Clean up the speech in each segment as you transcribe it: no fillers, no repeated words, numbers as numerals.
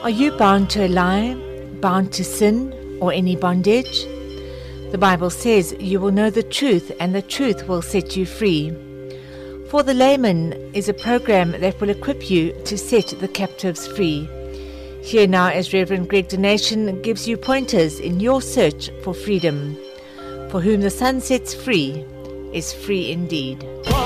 Are you bound to a lie, bound to sin, or any bondage? The Bible says you will know the truth and the truth will set you free. For the Layman is a program that will equip you to set the captives free. Here now as Reverend Greg Donation gives you pointers in your search for freedom. For whom the sun sets free is free indeed.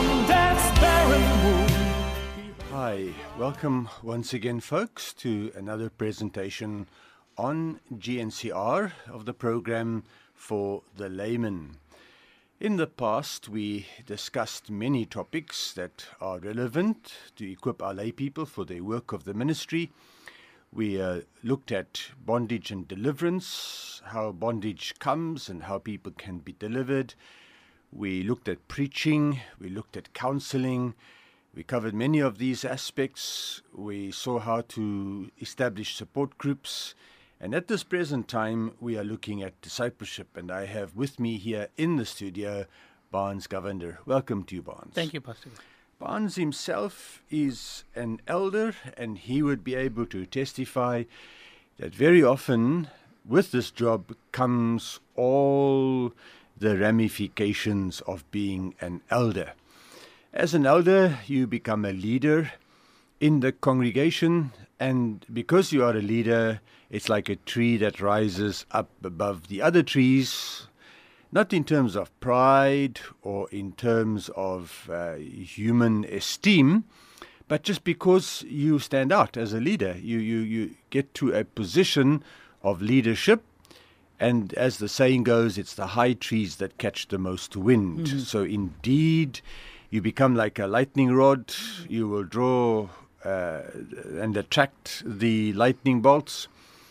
Hi, welcome once again folks to another presentation on GNCR of the program For the Layman. In the past we discussed many topics that are relevant to equip our lay people for their work of the ministry. We looked at bondage and deliverance, how bondage comes and how people can be delivered. We looked at preaching, we looked at counseling. We covered many of these aspects. We saw how to establish support groups. And at this present time, we are looking at discipleship. And I have with me here in the studio, Barnes Govender. Welcome to you, Barnes. Thank you, Pastor. Barnes himself is an elder, and he would be able to testify that very often with this job comes all the ramifications of being an elder. As an elder, you become a leader in the congregation, and because you are a leader, it's like a tree that rises up above the other trees, not in terms of pride or in terms of human esteem, but just because you stand out as a leader. You get to a position of leadership, and as the saying goes, it's the high trees that catch the most wind. Mm-hmm. So indeed, you become like a lightning rod. You will draw and attract the lightning bolts.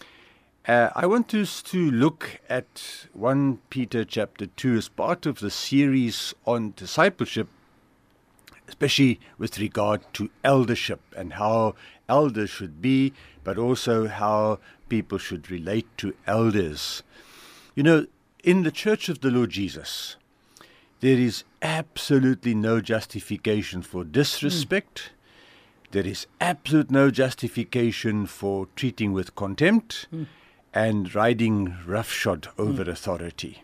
I want us to look at 1 Peter chapter 2 as part of the series on discipleship, especially with regard to eldership and how elders should be, but also how people should relate to elders. You know, in the Church of the Lord Jesus, there is absolutely no justification for disrespect. There is absolute no justification for treating with contempt and riding roughshod over authority.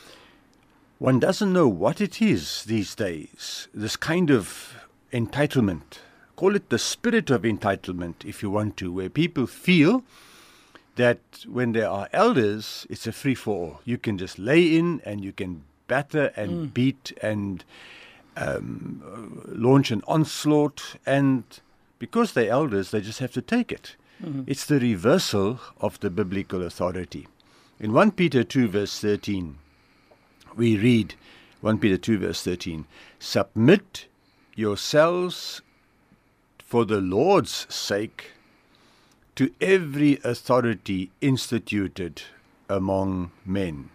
One doesn't know what it is these days, this kind of entitlement. Call it the spirit of entitlement, if you want to, where people feel that when there are elders, it's a free-for-all. You can just lay in and you can batter and beat and launch an onslaught, and because they're elders, they just have to take it. Mm-hmm. It's the reversal of the biblical authority. In 1 Peter 2 verse 13, we read 1 Peter 2 verse 13, "Submit yourselves for the Lord's sake to every authority instituted among men."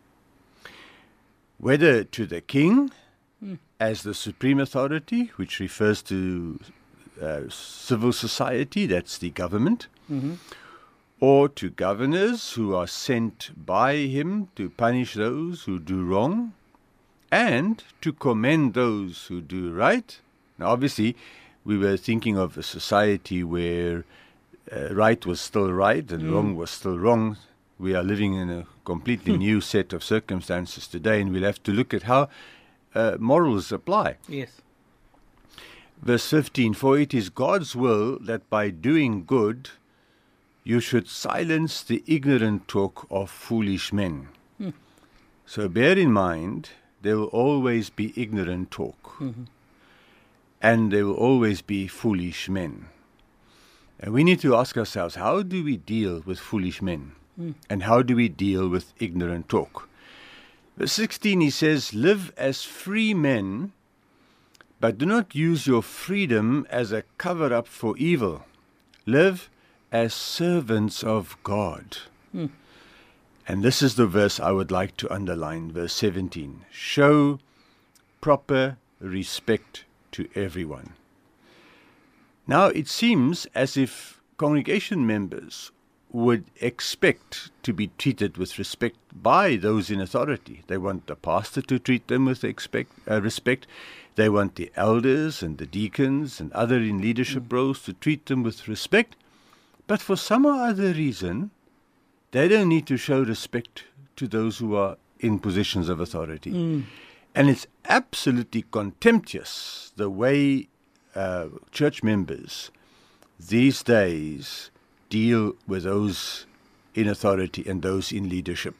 Whether to the king as the supreme authority, which refers to civil society, that's the government, or to governors who are sent by him to punish those who do wrong and to commend those who do right. Now, obviously, we were thinking of a society where right was still right and wrong was still wrong. We are living in a completely new set of circumstances today, and we'll have to look at how morals apply. Yes. Verse 15, "For it is God's will that by doing good you should silence the ignorant talk of foolish men." So bear in mind, there will always be ignorant talk, and there will always be foolish men. And we need to ask ourselves, how do we deal with foolish men? And how do we deal with ignorant talk? Verse 16, he says, "Live as free men, but do not use your freedom as a cover-up for evil. Live as servants of God." And this is the verse I would like to underline, verse 17. "Show proper respect to everyone." Now, it seems as if congregation members would expect to be treated with respect by those in authority. They want the pastor to treat them with respect. They want the elders and the deacons and other in leadership roles to treat them with respect. But for some or other reason, they don't need to show respect to those who are in positions of authority. And it's absolutely contemptuous the way church members these days deal with those in authority and those in leadership.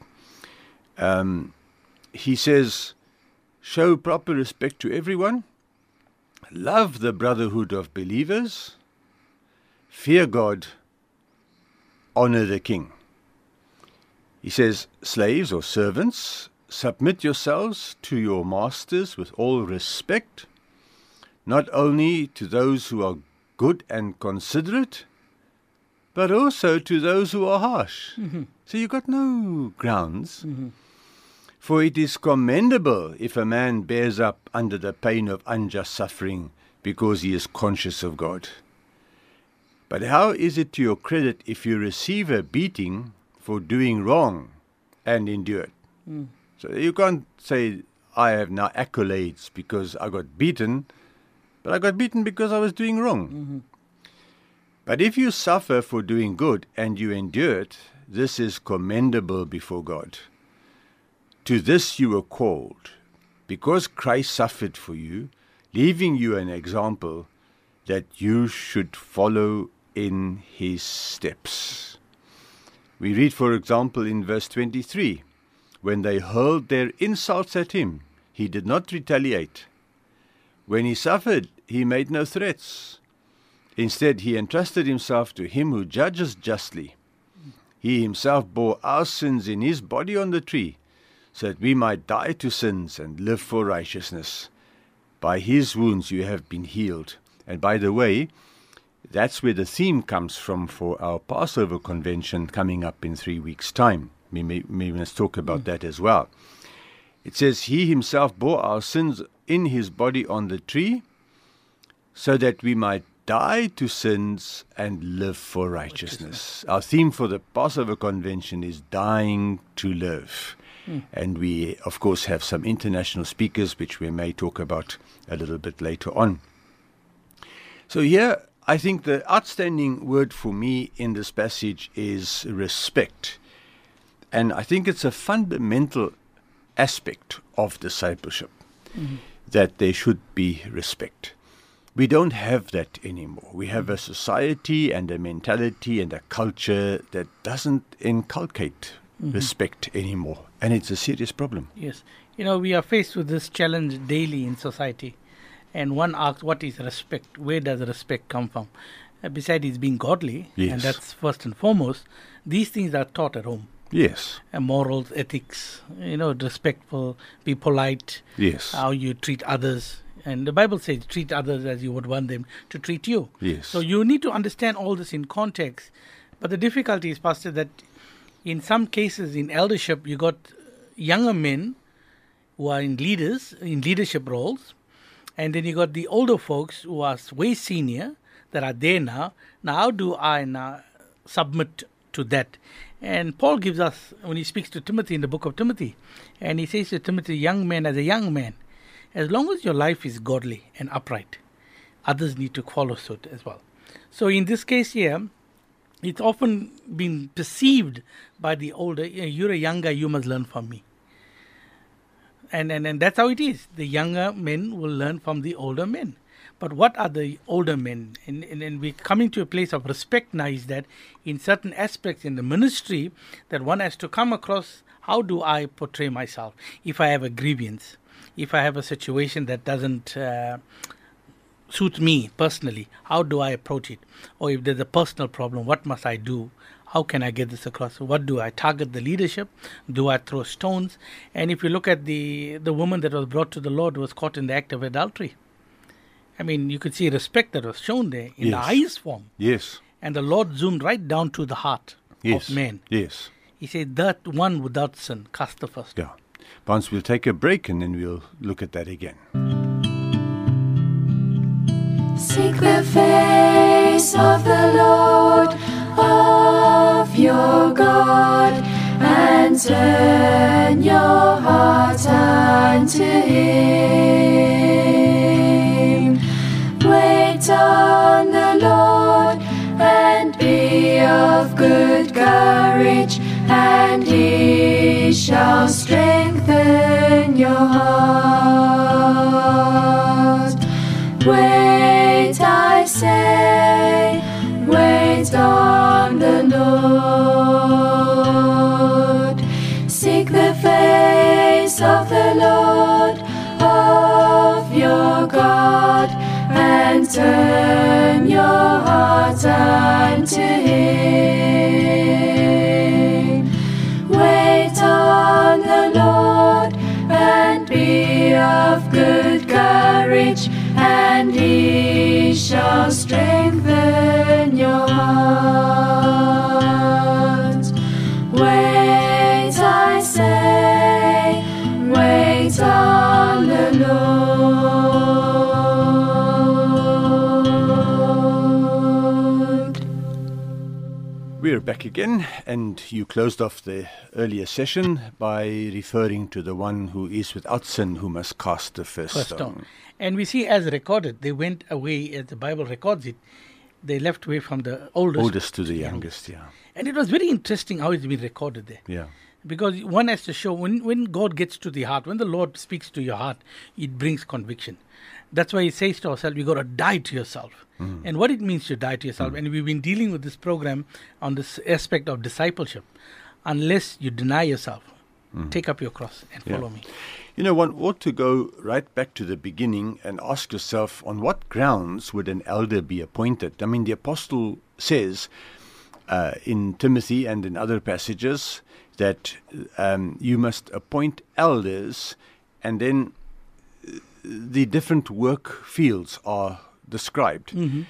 He says, show proper respect to everyone, love the brotherhood of believers, fear God, honor the king. He says, slaves or servants, submit yourselves to your masters with all respect, not only to those who are good and considerate, but also to those who are harsh. So you've got no grounds. For it is commendable if a man bears up under the pain of unjust suffering because he is conscious of God. But how is it to your credit if you receive a beating for doing wrong and endure it? So you can't say, I have now accolades because I got beaten, but I got beaten because I was doing wrong. But if you suffer for doing good and you endure it, this is commendable before God. To this you were called, because Christ suffered for you, leaving you an example that you should follow in his steps. We read, for example, in verse 23, when they hurled their insults at him, he did not retaliate. When he suffered, he made no threats. Instead, he entrusted himself to him who judges justly. He himself bore our sins in his body on the tree, so that we might die to sins and live for righteousness. By his wounds you have been healed. And by the way, that's where the theme comes from for our Passover convention coming up in 3 weeks' time. We must talk about that as well. It says, he himself bore our sins in his body on the tree, so that we might die to sins and live for righteousness. Our theme for the Passover convention is dying to live. And we, of course, have some international speakers, which we may talk about a little bit later on. So here, I think the outstanding word for me in this passage is respect. And I think it's a fundamental aspect of discipleship, that there should be respect. We don't have that anymore. We have a society and a mentality and a culture that doesn't inculcate respect anymore. And it's a serious problem. Yes. We are faced with this challenge daily in society. And one asks, what is respect? Where does respect come from? Besides it's being godly, and that's first and foremost, these things are taught at home. Yes. Morals, ethics, respectful, be polite. Yes. How you treat others. And the Bible says, treat others as you would want them to treat you. Yes. So you need to understand all this in context. But the difficulty is, Pastor, that in some cases in eldership, you got younger men who are in leadership roles. And then you got the older folks who are way senior that are there now. Now, how do I now submit to that? And Paul gives us, when he speaks to Timothy in the book of Timothy, and he says to Timothy, young man, as a young man, as long as your life is godly and upright, others need to follow suit as well. So in this case here, it's often been perceived by the older, you're a young guy, you must learn from me. And that's how it is. The younger men will learn from the older men. But what are the older men? And we're coming to a place of respect now, is that in certain aspects in the ministry, that one has to come across, how do I portray myself? If I have a grievance, if I have a situation that doesn't suit me personally, how do I approach it? Or if there's a personal problem, what must I do? How can I get this across? What do I target the leadership? Do I throw stones? And if you look at the woman that was brought to the Lord was caught in the act of adultery. I mean, you could see respect that was shown there in the highest form. Yes. And the Lord zoomed right down to the heart of man. Yes. He said, that one without sin cast the first. Yeah. Once we'll take a break and then we'll look at that again. Seek the face of the Lord of your God, and turn your heart unto him. Wait on the Lord and be good courage, and he shall strengthen your heart. Wait, I say, wait on the Lord. Seek the face of the Lord of your God, and turn your heart unto him. Wait on the Lord, and be of good courage, and he shall strengthen your heart. Wait, I say, wait on the Lord. We're back again, and you closed off the earlier session by referring to the one who is without sin who must cast the first stone. And we see, as recorded, they went away, as the Bible records it, they left away from the oldest To the youngest, yeah. And it was very interesting how it's been recorded there. Yeah. Because one has to show, when God gets to the heart, when the Lord speaks to your heart, it brings conviction. That's why he says to ourselves, you got to die to yourself. And what it means to die to yourself. And we've been dealing with this program on this aspect of discipleship. Unless you deny yourself, take up your cross and follow me. You know, one ought to go right back to the beginning and ask yourself, on what grounds would an elder be appointed? I mean, the apostle says in Timothy and in other passages that you must appoint elders, and then the different work fields are described. And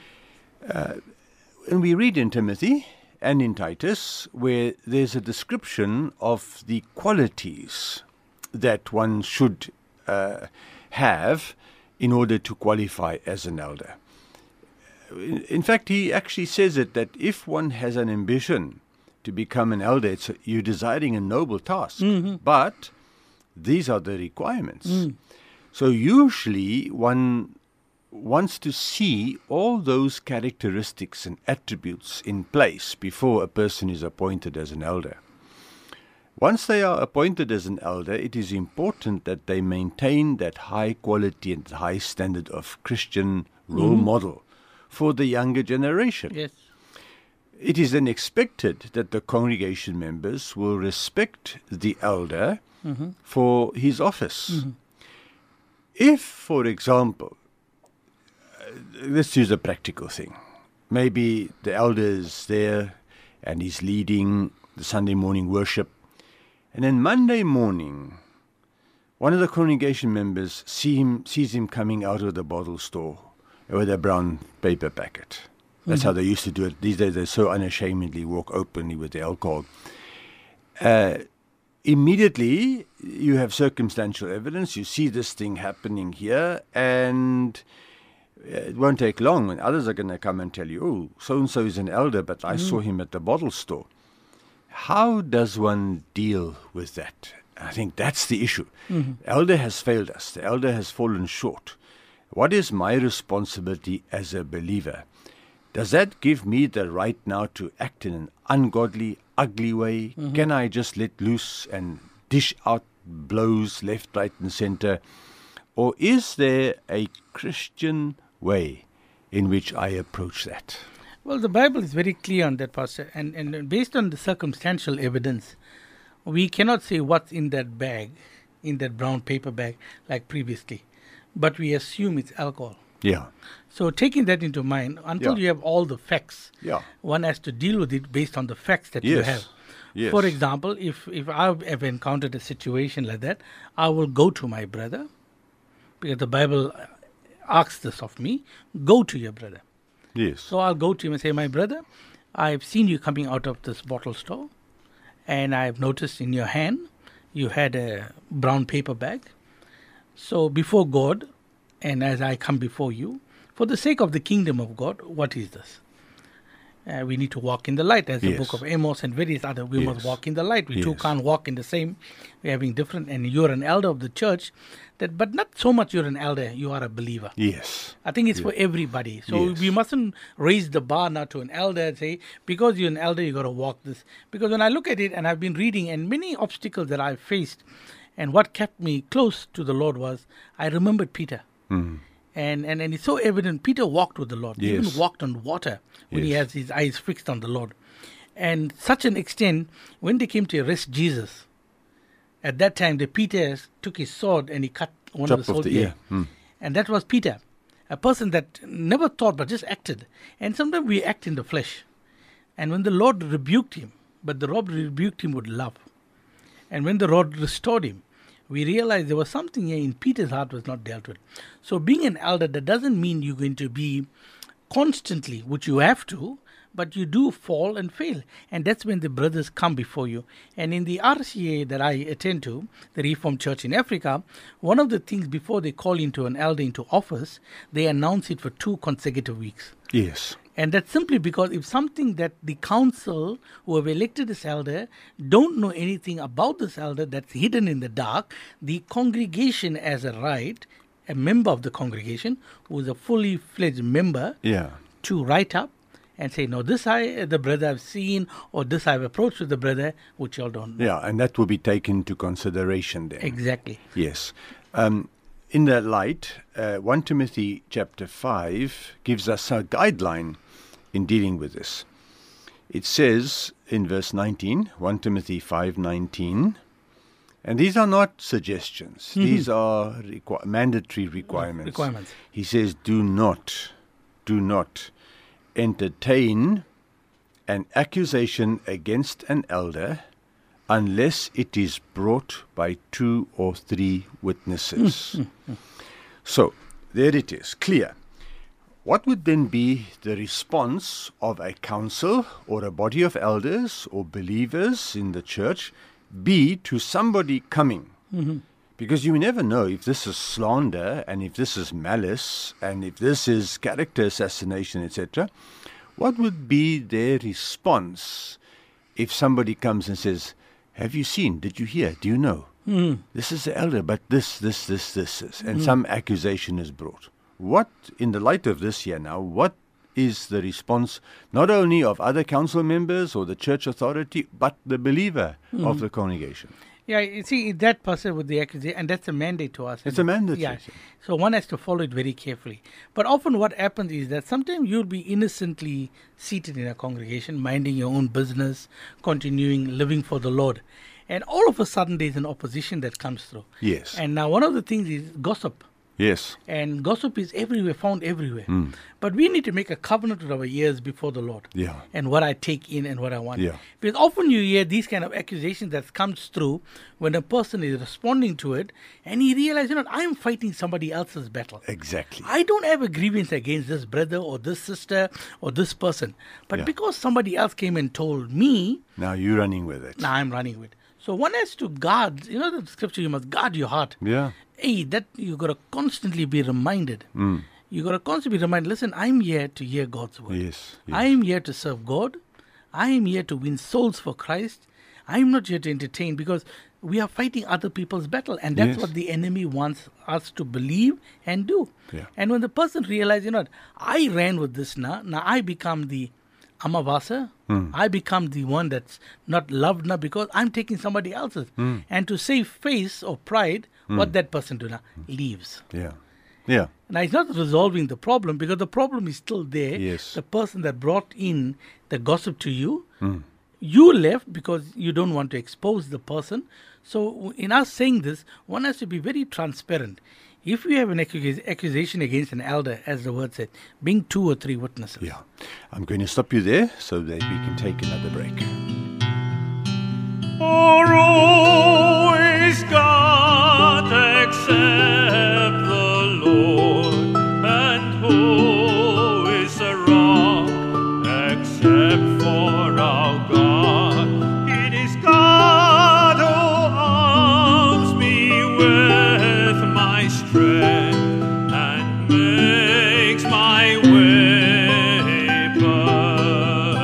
we read in Timothy and in Titus where there's a description of the qualities that one should have in order to qualify as an elder. In fact, he actually says it, that if one has an ambition to become an elder, you're desiring a noble task, but these are the requirements. So usually one wants to see all those characteristics and attributes in place before a person is appointed as an elder. Once they are appointed as an elder, it is important that they maintain that high quality and high standard of Christian role model for the younger generation. Yes. It is then expected that the congregation members will respect the elder for his office. If, for example, let's use a practical thing. Maybe the elder is there and he's leading the Sunday morning worship, and then Monday morning, one of the congregation members sees him coming out of the bottle store with a brown paper packet. That's how they used to do it. These days they so unashamedly walk openly with the alcohol. Immediately you have circumstantial evidence. You see this thing happening here, and it won't take long, and others are going to come and tell you, oh, so-and-so is an elder, but I saw him at the bottle store. How does one deal with that? I think that's the issue. The elder has failed us. The elder has fallen short. What is my responsibility as a believer? Does that give me the right now to act in an ungodly, ugly way? Can I just let loose and dish out blows left, right, and center? Or is there a Christian way in which I approach that? Well, the Bible is very clear on that, Pastor. And based on the circumstantial evidence, we cannot say what's in that bag, in that brown paper bag, like previously. But we assume it's alcohol. Yeah. So taking that into mind, until you have all the facts, one has to deal with it based on the facts that you have. Yes. For example, if I have encountered a situation like that, I will go to my brother, because the Bible asks this of me, go to your brother. Yes. So I'll go to him and say, my brother, I've seen you coming out of this bottle store, and I've noticed in your hand you had a brown paper bag. So before God, and as I come before you, for the sake of the kingdom of God, what is this? We need to walk in the light, as the Yes. book of Amos and various other. We must Yes. walk in the light. We two Yes. can't walk in the same. We're having different. And you're an elder of the church, but not so much you're an elder. You are a believer. Yes. I think it's for everybody. So Yes. we mustn't raise the bar now to an elder and say, because you're an elder, you got to walk this. Because when I look at it, and I've been reading, and many obstacles that I've faced, and what kept me close to the Lord was I remembered Peter. And it's so evident. Peter walked with the Lord. He Yes. even walked on water when he Yes. has his eyes fixed on the Lord. And such an extent, when they came to arrest Jesus, at that time, the Peter took his sword and he cut one Chop of the off soldiers' the ear. ear. And that was Peter, a person that never thought but just acted. And sometimes we act in the flesh. And when the Lord rebuked him, but the Lord rebuked him with love. And when the Lord restored him, we realized there was something here in Peter's heart was not dealt with. So being an elder, that doesn't mean you're going to be constantly, which you have to, but you do fall and fail. And that's when the brothers come before you. And in the RCA that I attend to, the Reformed Church in Africa, one of the things before they call into an elder into office, they announce it for 2 consecutive weeks. Yes. And that's simply because if something that the council who have elected this elder don't know anything about this elder, that's hidden in the dark, the congregation as a right, a member of the congregation who is a fully fledged member, Yeah. to write up and say, no, this the brother I've seen, or this I've approached with the brother, which y'all don't know. Yeah, and that will be taken into consideration then. Exactly. Yes. In that light, 1 Timothy chapter 5 gives us a guideline in dealing with this. It says in verse 19, 1 Timothy 5:19, and these are not suggestions. These are mandatory requirements. He says, do not entertain an accusation against an elder unless it is brought by 2 or 3 witnesses. So, there it is, clear. What would then be the response of a council or a body of elders or believers in the church be to somebody coming? Because you never know if this is slander and if this is malice and if this is character assassination, etc. What would be their response if somebody comes and says, have you seen, did you hear, do you know? This is the elder, but this is, and some accusation is brought. What, in the light of this here now, what is the response not only of other council members or the church authority, but the believer of the congregation? Yeah, you see, that person with the accusation, and that's a mandate to us. It's a mandate. Yeah. So one has to follow it very carefully. But often what happens is that sometimes you'll be innocently seated in a congregation, minding your own business, continuing living for the Lord. And all of a sudden there's an opposition that comes through. Yes. And now one of the things is gossip. Yes. And gossip is everywhere, found everywhere. But we need to make a covenant with our ears before the Lord. Yeah. And what I take in and what I want. Yeah. Because often you hear these kind of accusations that comes through when a person is responding to it and he realizes, I'm fighting somebody else's battle. Exactly. I don't have a grievance against this brother or this sister or this person. But Yeah. because somebody else came and told me, Now you're running with it. now I'm running with it. So one has to guard, the scripture, you must guard your heart. Yeah. Hey, that you got to constantly be reminded. You got to constantly be reminded, listen, I'm here to hear God's word. Yes. I am here to serve God. I am here to win souls for Christ. I am not here to entertain, because we are fighting other people's battle. And that's Yes. what the enemy wants us to believe and do. Yeah. And when the person realizes, I ran with this now I become the Amavasa. I become the one that's not loved now because I'm taking somebody else's. And to save face or pride, what that person do now? Leaves. Yeah. Yeah. Now, it's not resolving the problem, because the problem is still there. Yes. The person that brought in the gossip to you, you left because you don't want to expose the person. So in us saying this, one has to be very transparent. If you have an accusation against an elder, as the word said, bring 2 or 3 witnesses. Yeah. I'm going to stop you there so that we can take another break. For always God except the Lord, and who is a rock except for our God? It is God who arms me with my strength and makes my way perfect.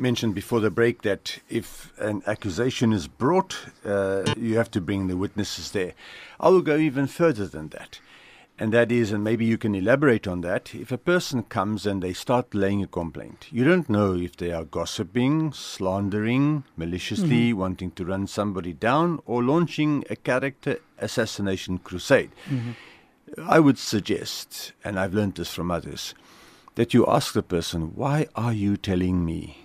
mentioned before the break that if an accusation is brought, you have to bring the witnesses there. I will go even further than that. And that is, and maybe you can elaborate on that, if a person comes and they start laying a complaint, you don't know if they are gossiping, slandering, maliciously wanting to run somebody down, or launching a character assassination crusade. I would suggest, and I've learned this from others, that you ask the person, why are you telling me?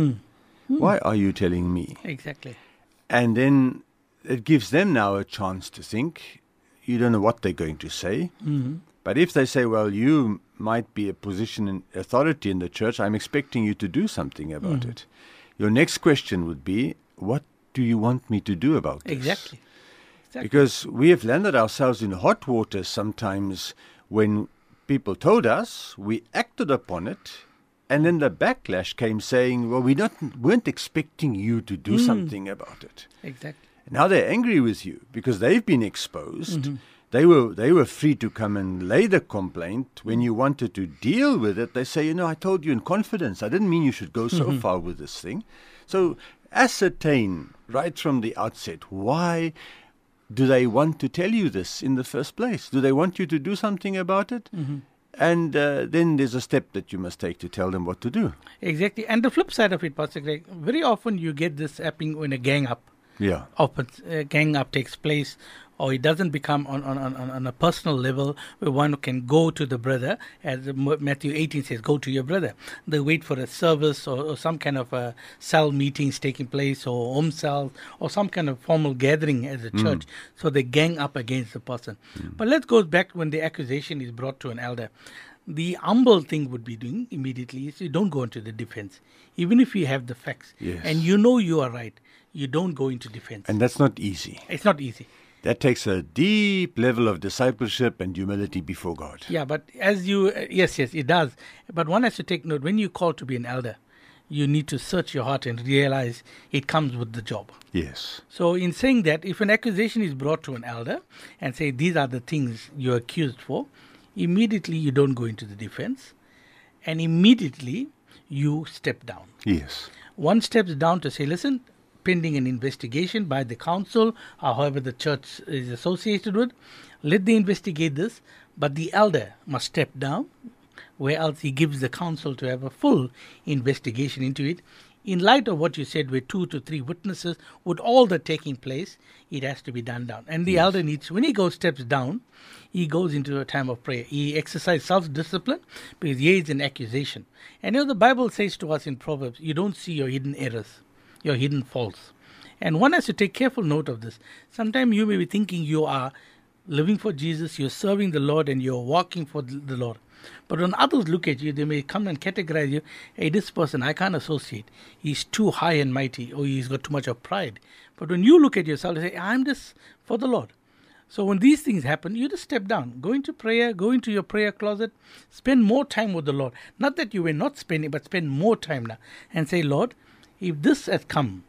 Why are you telling me? Exactly. And then it gives them now a chance to think. You don't know what they're going to say. But if they say, well, you might be a position in authority in the church, I'm expecting you to do something about it. Your next question would be, what do you want me to do about this? Exactly. Because we have landed ourselves in hot water sometimes when people told us, we acted upon it, and then the backlash came saying, well, we weren't expecting you to do something about it. Exactly. Now they're angry with you because they've been exposed. They were free to come and lay the complaint. When you wanted to deal with it, they say, I told you in confidence. I didn't mean you should go so far with this thing. So ascertain right from the outset, why do they want to tell you this in the first place? Do they want you to do something about it? And then there's a step that you must take to tell them what to do. Exactly. And the flip side of it, Pastor Greg, very often you get this happening when a gang up. Yeah. Gang up takes place, or it doesn't become on a personal level where one can go to the brother, as Matthew 18 says, go to your brother. They wait for a service or some kind of a cell meetings taking place, or home cell, or some kind of formal gathering as a church. So they gang up against the person. But let's go back when the accusation is brought to an elder. The humble thing would be doing immediately is you don't go into the defense. Even if you have the facts and you know you are right, you don't go into defense. And that's not easy. It's not easy. That takes a deep level of discipleship and humility before God. Yeah, but as you, yes, it does. But one has to take note, when you call to be an elder, you need to search your heart and realize it comes with the job. Yes. So in saying that, if an accusation is brought to an elder and say, these are the things you're accused for, immediately you don't go into the defense, and immediately you step down. Yes. One steps down to say, listen, pending an investigation by the council, or however the church is associated with, let they investigate this, but the elder must step down, where else he gives the council to have a full investigation into it. In light of what you said, with 2 to 3 witnesses, with all that taking place, it has to be done down. And the elder needs, when he steps down, he goes into a time of prayer. He exercises self-discipline because here is an accusation. And the Bible says to us in Proverbs, you don't see your hidden errors, your hidden faults. And one has to take careful note of this. Sometimes you may be thinking you are living for Jesus, you're serving the Lord, and you're walking for the Lord. But when others look at you, they may come and categorize you, hey, this person I can't associate. He's too high and mighty, or he's got too much of pride. But when you look at yourself and say, I'm just for the Lord. So when these things happen, you just step down. Go into prayer, go into your prayer closet, spend more time with the Lord. Not that you were not spending, but spend more time now. And say, Lord, if this has come,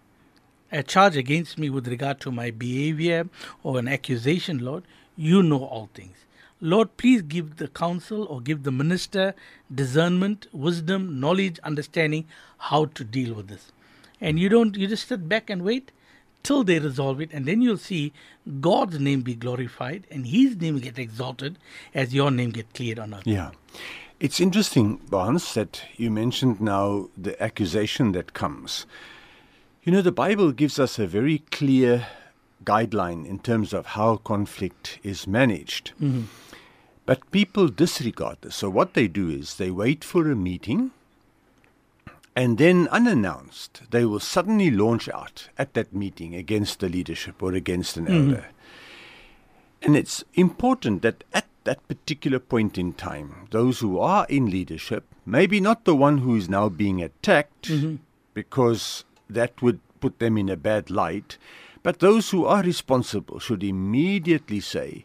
a charge against me with regard to my behavior or an accusation, Lord, you know all things. Lord, please give the counsel or give the minister discernment, wisdom, knowledge, understanding how to deal with this. And you just sit back and wait till they resolve it, and then you'll see God's name be glorified and his name get exalted as your name get cleared on earth. Yeah. It's interesting, Barnes, that you mentioned now the accusation that comes. The Bible gives us a very clear guideline in terms of how conflict is managed. But people disregard this. So what they do is they wait for a meeting, and then unannounced, they will suddenly launch out at that meeting against the leadership or against an elder. And it's important that at that particular point in time, those who are in leadership, maybe not the one who is now being attacked, because that would put them in a bad light, but those who are responsible should immediately say,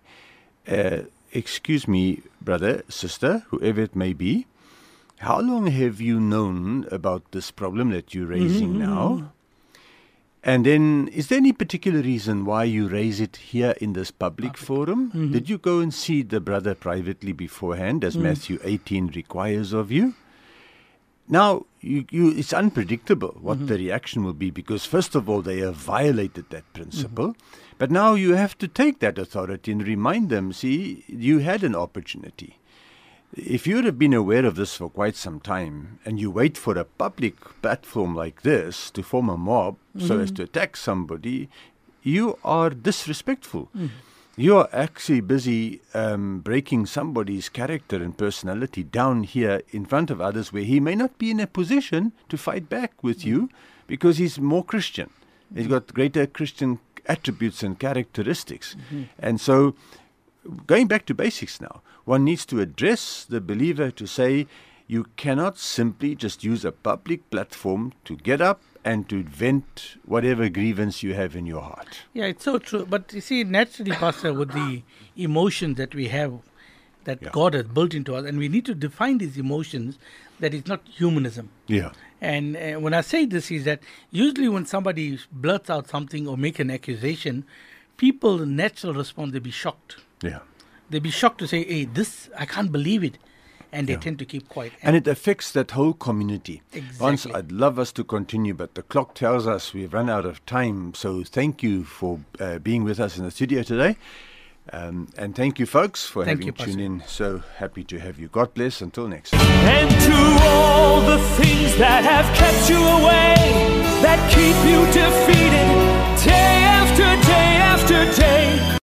excuse me, brother, sister, whoever it may be, how long have you known about this problem that you're raising now? And then, is there any particular reason why you raise it here in this public forum? Did you go and see the brother privately beforehand, as Matthew 18 requires of you? Now, it's unpredictable what the reaction will be because, first of all, they have violated that principle. But now you have to take that authority and remind them, see, you had an opportunity. If you would have been aware of this for quite some time and you wait for a public platform like this to form a mob so as to attack somebody, you are disrespectful. You are actually busy breaking somebody's character and personality down here in front of others where he may not be in a position to fight back with you because he's more Christian. He's got greater Christian attributes and characteristics. And so, going back to basics now, one needs to address the believer to say, you cannot simply just use a public platform to get up and to vent whatever grievance you have in your heart. Yeah, it's so true. But you see, naturally, Pastor, with the emotions that we have, that God has built into us, and we need to define these emotions, that it's not humanism. Yeah. And when I say this is that usually when somebody blurts out something or make an accusation, people, the natural response, they'll be shocked. Yeah. They'll be shocked to say, hey, this, I can't believe it. And they tend to keep quiet. And it affects that whole community. Exactly. Once I'd love us to continue, but the clock tells us we've run out of time. So thank you for being with us in the studio today. And thank you, folks, for having tuned in. So happy to have you. God bless. Until next time. And to all the things that have kept you away, that keep you defeated, take